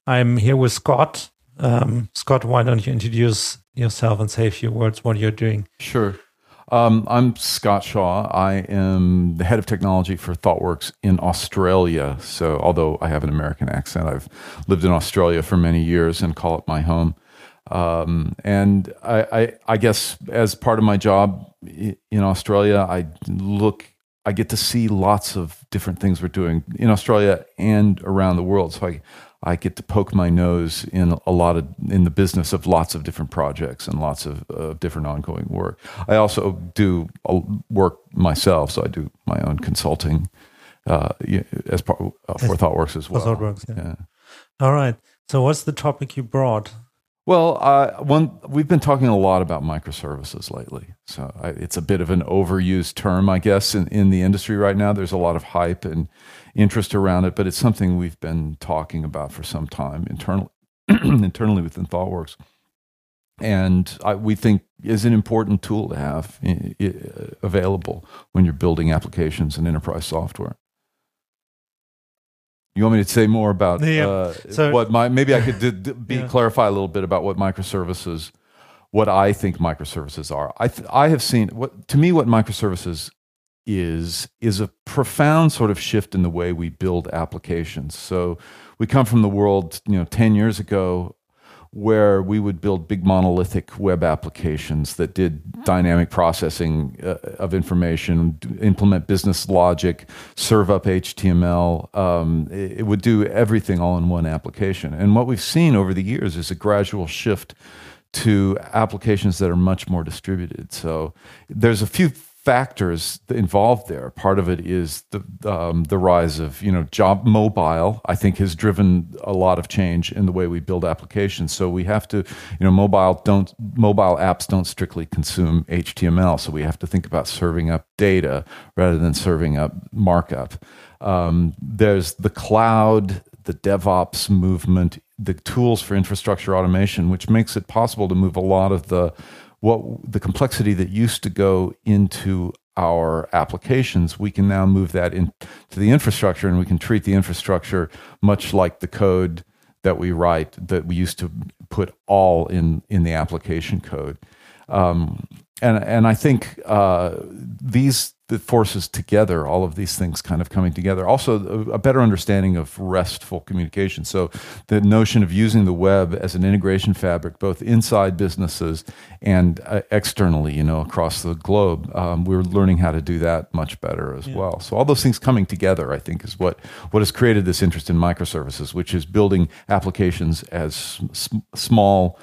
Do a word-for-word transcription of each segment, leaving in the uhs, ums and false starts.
I'm here with Scott. Um, Scott, why don't you introduce yourself and say a few words what you're doing? Sure. Um, I'm Scott Shaw. I am the head of technology for ThoughtWorks in Australia. So although I have an American accent, I've lived in Australia for many years and call it my home. Um, and I, I, I guess as part of my job in Australia, I look, I get to see lots of different things we're doing in Australia and around the world. So I, I get to poke my nose in a lot of in the business of lots of different projects and lots of uh, different ongoing work. I also do work myself, so I do my own consulting uh, as part uh, for ThoughtWorks as well. For ThoughtWorks, yeah. yeah. All right. So, what's the topic you brought? Well, uh, one we've been talking a lot about microservices lately. So I, it's a bit of an overused term, I guess, in, in the industry right now. There's a lot of hype and interest around it, but it's something we've been talking about for some time internally, internally within ThoughtWorks, and I, we think is an important tool to have I- I available when you're building applications and enterprise software. You want me to say more about yeah. uh, so, what my, maybe I could d- d- be, yeah. clarify a little bit about what microservices, what I think microservices are. I, th- I have seen, what to me, what microservices is, is a profound sort of shift in the way we build applications. So we come from the world, you know, ten years ago, where we would build big monolithic web applications that did dynamic processing uh, of information, implement business logic, serve up H T M L. Um, it, it would do everything all in one application. And what we've seen over the years is a gradual shift to applications that are much more distributed. So there's a few factors involved there. Part of it is the um, the rise of you know job mobile. I think has driven a lot of change in the way we build applications. So we have to you know mobile don't mobile apps don't strictly consume H T M L. So we have to think about serving up data rather than serving up markup. Um, there's the cloud, the DevOps movement, the tools for infrastructure automation, which makes it possible to move a lot of the what the complexity that used to go into our applications, we can now move that into the infrastructure, and we can treat the infrastructure much like the code that we write that we used to put all in in the application code. Um, and and I think uh, these the forces together, all of these things kind of coming together. Also, a, a better understanding of RESTful communication. So the notion of using the web as an integration fabric, both inside businesses and uh, externally, you know, across the globe. Um, we're learning how to do that much better as yeah. well. So all those things coming together, I think, is what, what has created this interest in microservices, which is building applications as s- small,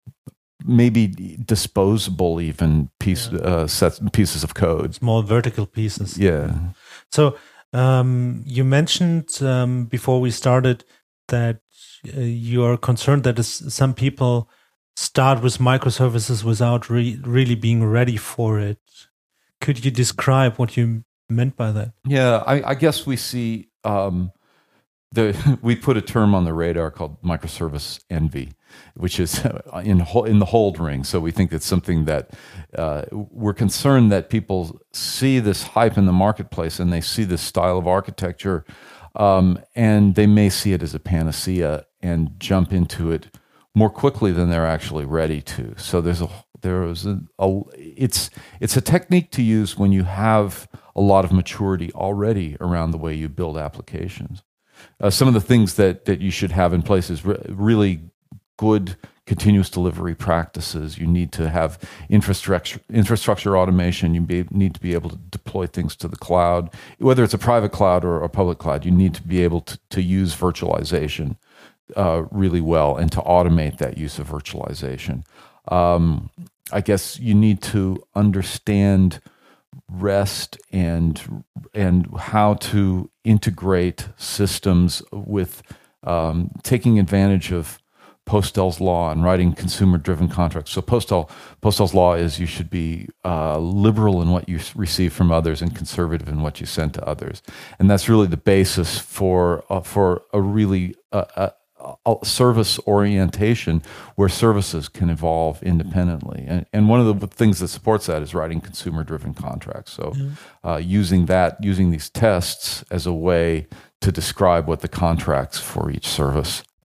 maybe disposable even piece yeah. uh, sets pieces of code, small vertical pieces. Yeah. So um, you mentioned um, before we started that uh, you are concerned that some people start with microservices without re- really being ready for it. Could you describe what you meant by that? Yeah, I, I guess we see um, the we put a term on the radar called microservice envy, which is in in the hold ring. So we think it's something that uh, we're concerned that people see this hype in the marketplace and they see this style of architecture, um, and they may see it as a panacea and jump into it more quickly than they're actually ready to. So there's a there is a, a it's it's a technique to use when you have a lot of maturity already around the way you build applications. Uh, some of the things that that you should have in place is re- really good continuous delivery practices. You need to have infrastructure infrastructure automation. You be, need to be able to deploy things to the cloud, whether it's a private cloud or a public cloud. You need to be able to, to use virtualization uh, really well and to automate that use of virtualization. Um, I guess you need to understand REST and and how to integrate systems with um, taking advantage of Postel's law and writing consumer-driven contracts. So Postel Postel's law is you should be uh, liberal in what you receive from others and conservative in what you send to others, and that's really the basis for uh, for a really uh, a, a service orientation where services can evolve independently. And, and one of the things that supports that is writing consumer-driven contracts. So mm-hmm. uh, using that, using these tests as a way to describe what the contracts for each service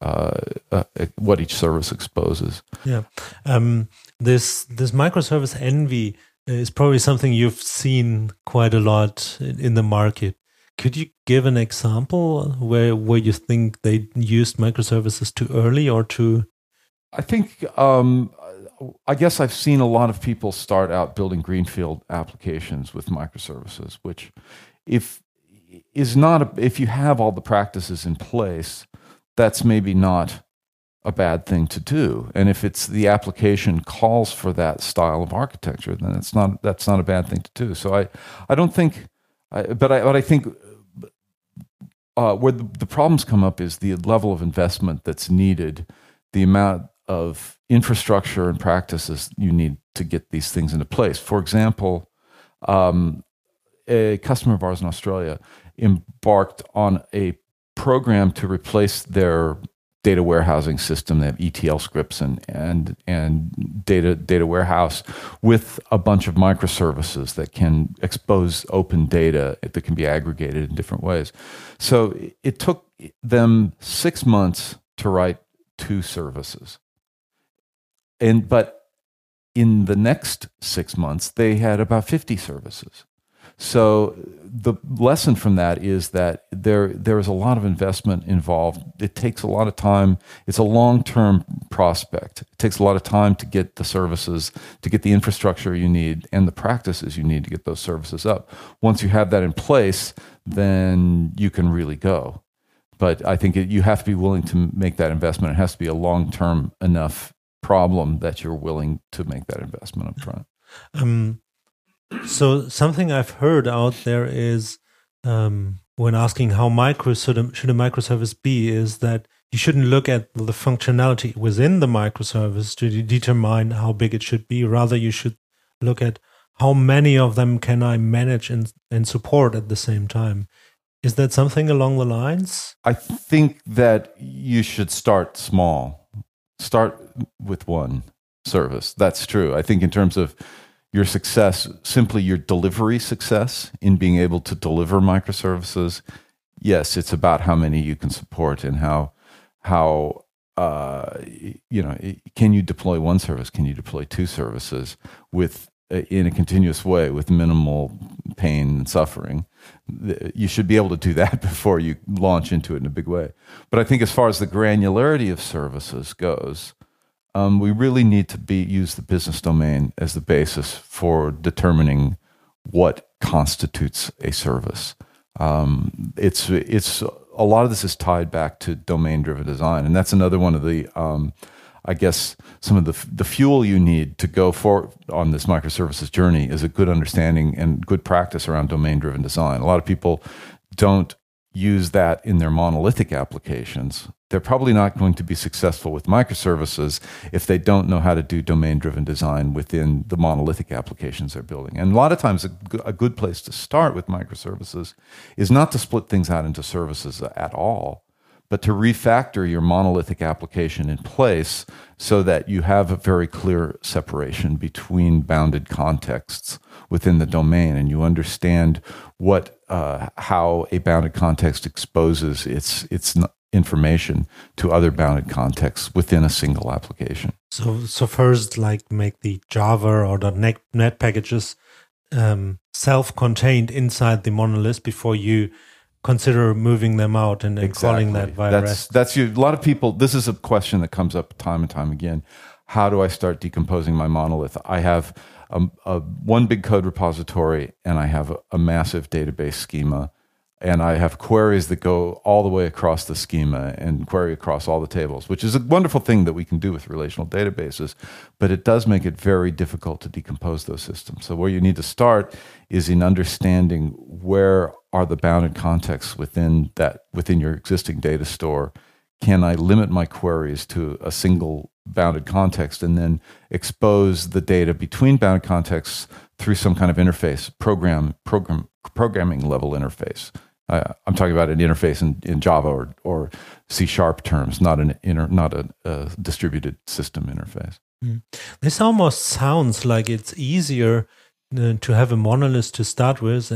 uh, uh, what each service exposes. Yeah, um, this this microservice envy is probably something you've seen quite a lot in, in the market. Could you give an example where where you think they used microservices too early or too? I think um, I guess I've seen a lot of people start out building greenfield applications with microservices, which if is not a, if you have all the practices in place, that's maybe not a bad thing to do. And if it's the application calls for that style of architecture, then it's not that's not a bad thing to do. So I I don't think, I, but I but I think uh, where the, the problems come up is the level of investment that's needed, the amount of infrastructure and practices you need to get these things into place. For example, um, a customer of ours in Australia embarked on a program to replace their data warehousing system. They have E T L scripts and and and data data warehouse with a bunch of microservices that can expose open data that can be aggregated in different ways. So it took them six months to write two services. And but in the next six months, they had about fifty services. So the lesson from that is that there there is a lot of investment involved. It takes a lot of time. It's a long-term prospect. It takes a lot of time to get the services, to get the infrastructure you need and the practices you need to get those services up. Once you have that in place, then you can really go. But I think it, you have to be willing to make that investment. It has to be a long-term enough problem that you're willing to make that investment up front. Um, so something I've heard out there is um, when asking how micro should a, should a microservice be, is that you shouldn't look at the functionality within the microservice to de- determine how big it should be. Rather, you should look at how many of them can I manage and, and support at the same time. Is that something along the lines? I think that you should start small. Start with one service. That's true. I think in terms of your success, simply your delivery success in being able to deliver microservices, yes, it's about how many you can support and how how uh, you know, can you deploy one service? Can you deploy two services with in a continuous way with minimal pain and suffering? You should be able to do that before you launch into it in a big way. But I think as far as the granularity of services goes, um, we really need to be use the business domain as the basis for determining what constitutes a service. Um, it's it's a lot of this is tied back to domain-driven design, and that's another one of the um, I guess some of the the fuel you need to go forward on this microservices journey is a good understanding and good practice around domain-driven design. A lot of people don't use that in their monolithic applications. They're probably not going to be successful with microservices if they don't know how to do domain-driven design within the monolithic applications they're building. And a lot of times, a, a good place to start with microservices is not to split things out into services at all, but to refactor your monolithic application in place so that you have a very clear separation between bounded contexts within the domain, and you understand what uh, how a bounded context exposes its its information to other bounded contexts within a single application. So, so first, like make the Java or the .NET, .NET packages um, self-contained inside the monolith before you consider moving them out and, and exactly. calling that via that's, REST. That's you. A lot of people, this is a question that comes up time and time again. How do I start decomposing my monolith? I have a, a one big code repository, and I have a, a massive database schema, and I have queries that go all the way across the schema and query across all the tables, which is a wonderful thing that we can do with relational databases, but it does make it very difficult to decompose those systems. So where you need to start is in understanding where are the bounded contexts within that within your existing data store. Can I limit my queries to a single bounded context and then expose the data between bounded contexts through some kind of interface, program, program, programming level interface? Uh, I'm talking about an interface in, in Java or, or C sharp terms, not an inter, not a, a distributed system interface. Mm. This almost sounds like it's easier uh, to have a monolith to start with and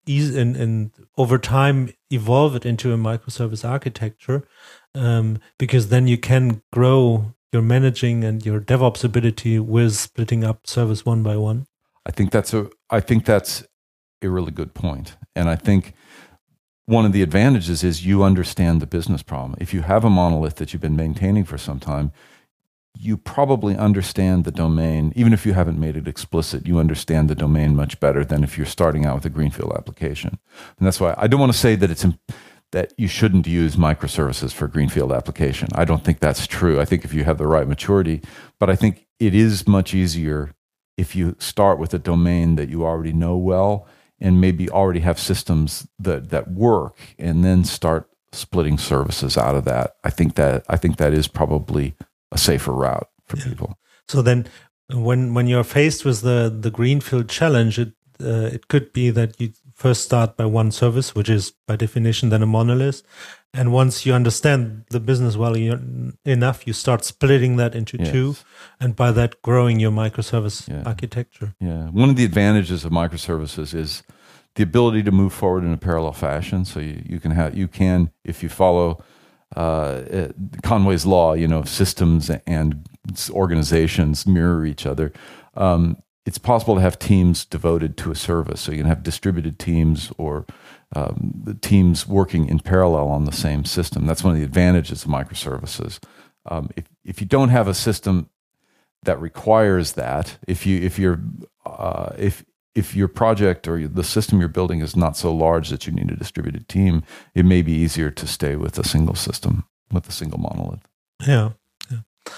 easy and, and over time evolve it into a microservice architecture, um, because then you can grow your managing and your DevOps ability with splitting up service one by one. I think that's a I think that's a really good point. And I think one of the advantages is you understand the business problem. If you have a monolith that you've been maintaining for some time, you probably understand the domain. Even if you haven't made it explicit, you understand the domain much better than if you're starting out with a greenfield application. And that's why I don't want to say that it's that you shouldn't use microservices for a greenfield application. I don't think that's true. I think if you have the right maturity, but I think it is much easier if you start with a domain that you already know well and maybe already have systems that, that work, and then start splitting services out of that. I think that I think that is probably a safer route for yeah. people. So then when when you're faced with the, the greenfield challenge, it uh, it could be that you first start by one service, which is by definition then a monolith. And once you understand the business well enough, you start splitting that into yes. two, and by that growing your microservice yeah. architecture. Yeah. One of the advantages of microservices is the ability to move forward in a parallel fashion. So you, you can have you can, if you follow uh, Conway's law, you know, systems and organizations mirror each other. Um, it's possible to have teams devoted to a service. So you can have distributed teams or um, the teams working in parallel on the same system. That's one of the advantages of microservices. Um, if if you don't have a system that requires that, if you if you're uh, if if your project or the system you're building is not so large that you need a distributed team, it may be easier to stay with a single system, with a single monolith. Yeah. yeah.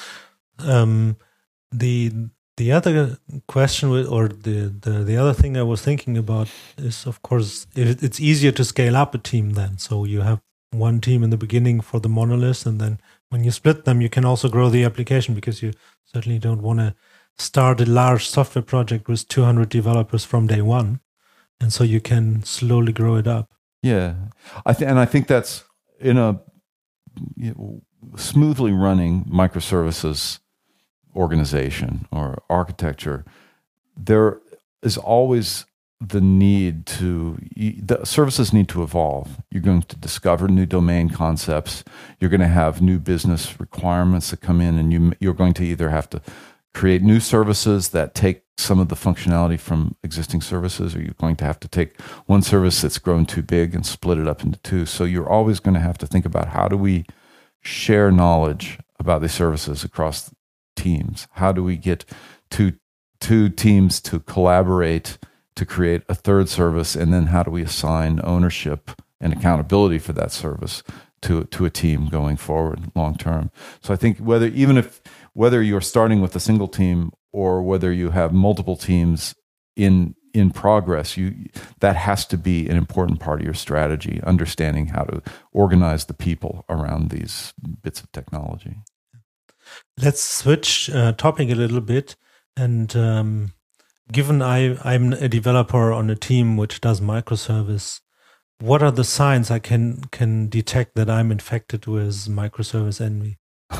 Um, the the other question, or the, the, the other thing I was thinking about is, of course, it, it's easier to scale up a team then. So you have one team in the beginning for the monolith, and then when you split them, you can also grow the application, because you certainly don't want to start a large software project with two hundred developers from day one. And so you can slowly grow it up. Yeah. I th- and I think that's in a you know, smoothly running microservices organization or architecture, there is always the need to, the services need to evolve. You're going to discover new domain concepts. You're going to have new business requirements that come in, and you, you're going to either have to create new services that take some of the functionality from existing services, or you're going to have to take one service that's grown too big and split it up into two. So you're always going to have to think about, how do we share knowledge about these services across teams? How do we get two, two teams to collaborate to create a third service? And then how do we assign ownership and accountability for that service to, to a team going forward long term? So I think whether, even if, whether you're starting with a single team or whether you have multiple teams in in progress, you that has to be an important part of your strategy, understanding how to organize the people around these bits of technology. Let's switch uh, topic a little bit. And um, given I, I'm a developer on a team which does microservice, what are the signs I can can detect that I'm infected with microservice envy?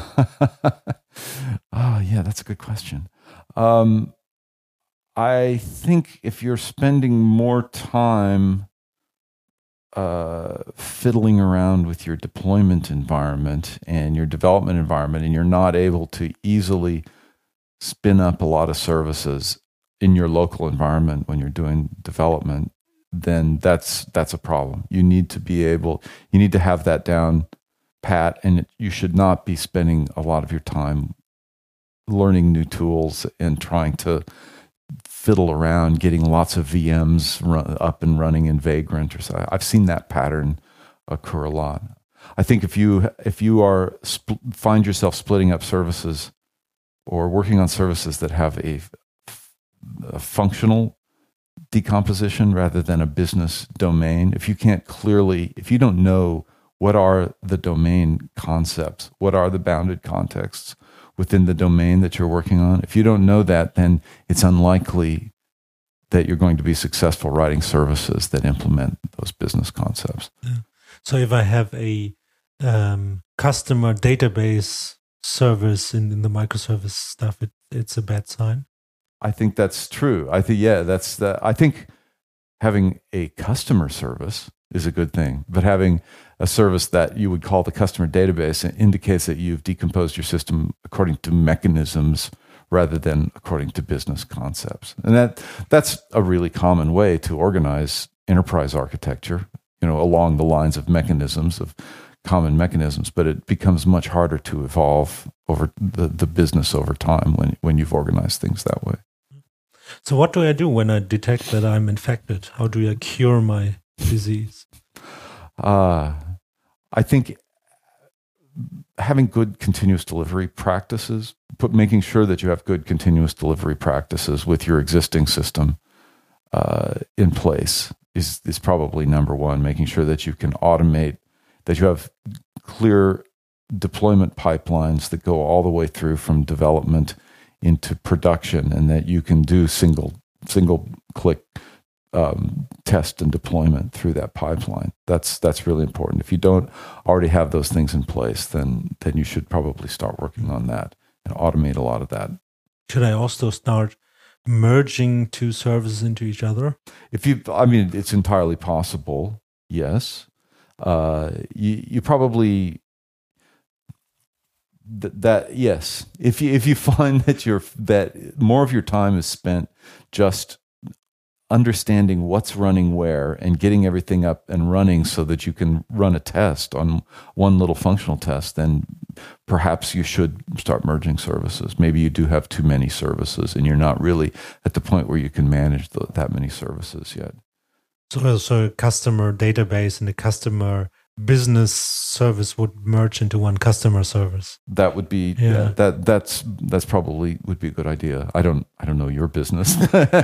Oh, yeah, that's a good question. Um, I think if you're spending more time uh, fiddling around with your deployment environment and your development environment, and you're not able to easily spin up a lot of services in your local environment when you're doing development, then that's that's a problem. You need to be able, you need to have that down pat, and you should not be spending a lot of your time learning new tools and trying to fiddle around, getting lots of V Ms run, up and running in Vagrant or so. I've seen that pattern occur a lot. I think if you if you are sp- find yourself splitting up services or working on services that have a, a functional decomposition rather than a business domain, if you can't clearly, if you don't know what are the domain concepts, what are the bounded contexts within the domain that you're working on, if you don't know that, then it's unlikely that you're going to be successful writing services that implement those business concepts. Yeah. So if I have a um, customer database service in, in the microservice stuff, it, it's a bad sign. I think that's true. I think, yeah, that's the, I think having a customer service is a good thing, but having a service that you would call the customer database indicates that you've decomposed your system according to mechanisms rather than according to business concepts. And that that's a really common way to organize enterprise architecture, you know, along the lines of mechanisms, of common mechanisms, but it becomes much harder to evolve over the, the business over time when, when you've organized things that way. So what do I do when I detect that I'm infected? How do I cure my disease? Uh, I think having good continuous delivery practices, put, making sure that you have good continuous delivery practices with your existing system uh, in place is, is probably number one. Making sure that you can automate, that you have clear deployment pipelines that go all the way through from development into production, and that you can do single single click um, test and deployment through that pipeline. That's that's really important. If you don't already have those things in place, then then you should probably start working on that and automate a lot of that. Should I also start merging two services into each other? If you, I mean, it's entirely possible. Yes, uh, you you probably. That, that yes, if you if you find that you're that more of your time is spent just understanding what's running where and getting everything up and running so that you can run a test on one little functional test, then perhaps you should start merging services. Maybe you do have too many services and you're not really at the point where you can manage the, that many services yet. So, so a customer database and a customer business service would merge into one customer service. That would be yeah. Yeah, that that's that's probably would be a good idea. I don't I don't know your business.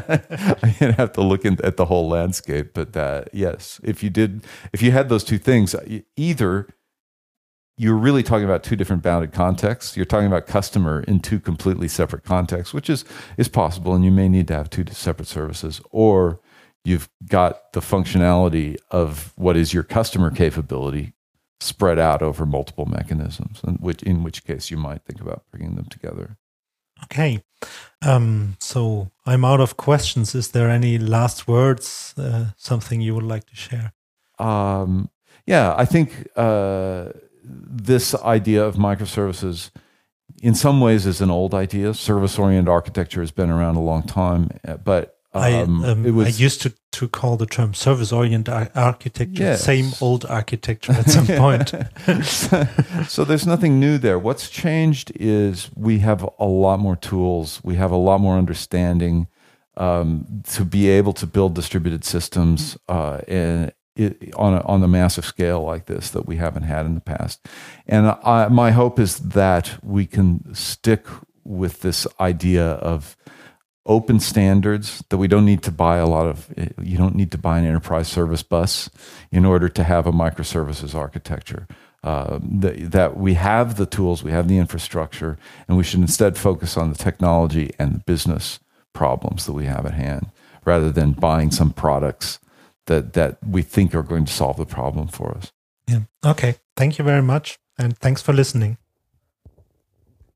I'd have to look in, at the whole landscape, but that yes, if you did if you had those two things, either you're really talking about two different bounded contexts. You're talking about customer in two completely separate contexts, which is is possible, and you may need to have two separate services, or you've got the functionality of what is your customer capability spread out over multiple mechanisms, and which, in which case you might think about bringing them together. Okay. Um, so I'm out of questions. Is there any last words, uh, something you would like to share? Um, yeah, I think uh, this idea of microservices in some ways is an old idea. Service-oriented architecture has been around a long time, but Um, I, um, it was, I used to, to call the term service-oriented ar- architecture, yes. same old architecture at some point. so, so there's nothing new there. What's changed is we have a lot more tools. We have a lot more understanding um, to be able to build distributed systems uh, and it, on, a, on a massive scale like this that we haven't had in the past. And I, my hope is that we can stick with this idea of open standards, that we don't need to buy a lot of, you don't need to buy an enterprise service bus in order to have a microservices architecture. Uh, that, that we have the tools, we have the infrastructure, and we should instead focus on the technology and the business problems that we have at hand, rather than buying some products that, that we think are going to solve the problem for us. Yeah. Okay. Thank you very much. And thanks for listening.